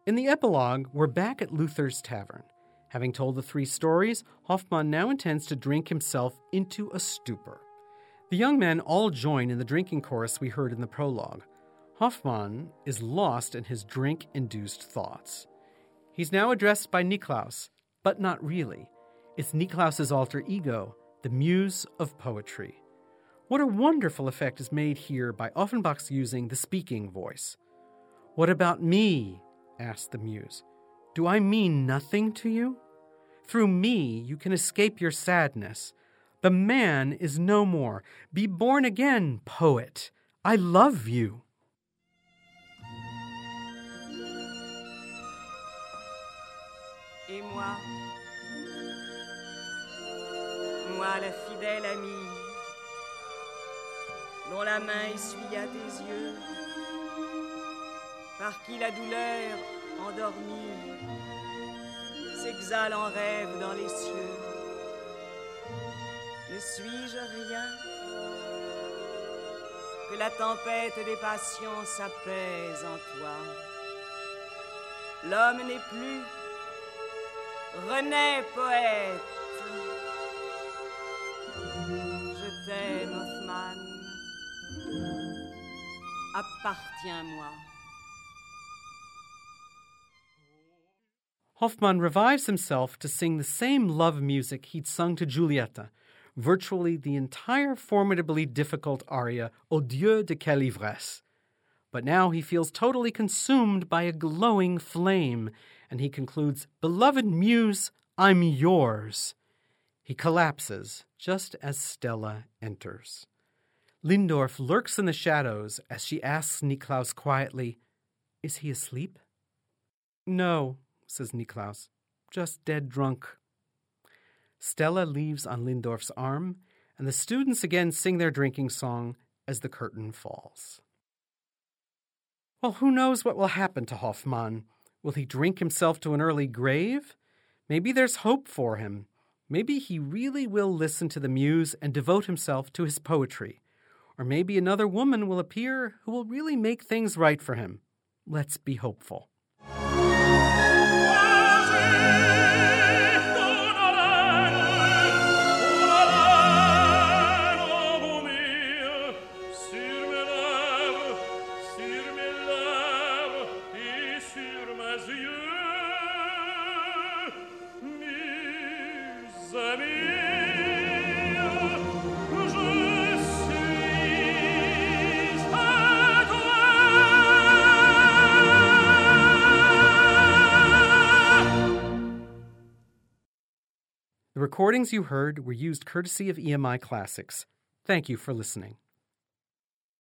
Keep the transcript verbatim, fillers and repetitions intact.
In the epilogue, we're back at Luther's Tavern. Having told the three stories, Hoffmann now intends to drink himself into a stupor. The young men all join in the drinking chorus we heard in the prologue. Hoffmann is lost in his drink-induced thoughts. He's now addressed by Niklaus, but not really. It's Niklaus's alter ego, the muse of poetry. What a wonderful effect is made here by Offenbach's using the speaking voice. "What about me?" asked the muse. "Do I mean nothing to you? Through me you can escape your sadness. The man is no more. Be born again, poet. I love you." Et moi, moi la fidèle amie, dont la main essuya tes yeux, par qui la douleur endormie s'exhale en rêve dans les cieux. Ne suis-je rien que la tempête des passions s'apaise en toi? L'homme n'est plus, renaît poète. Je t'aime, Hoffmann, appartiens-moi. Hoffmann revives himself to sing the same love music he'd sung to Giulietta, virtually the entire formidably difficult aria Au Dieu de quelle ivresse. But now he feels totally consumed by a glowing flame, and he concludes, "Beloved muse, I'm yours." He collapses just as Stella enters. Lindorf lurks in the shadows as she asks Niklaus quietly, "Is he asleep?" "No," says Niklaus, "just dead drunk." Stella leaves on Lindorf's arm, and the students again sing their drinking song as the curtain falls. Well, who knows what will happen to Hoffmann? Will he drink himself to an early grave? Maybe there's hope for him. Maybe he really will listen to the muse and devote himself to his poetry. Or maybe another woman will appear who will really make things right for him. Let's be hopeful. The recordings you heard were used courtesy of E M I Classics. Thank you for listening.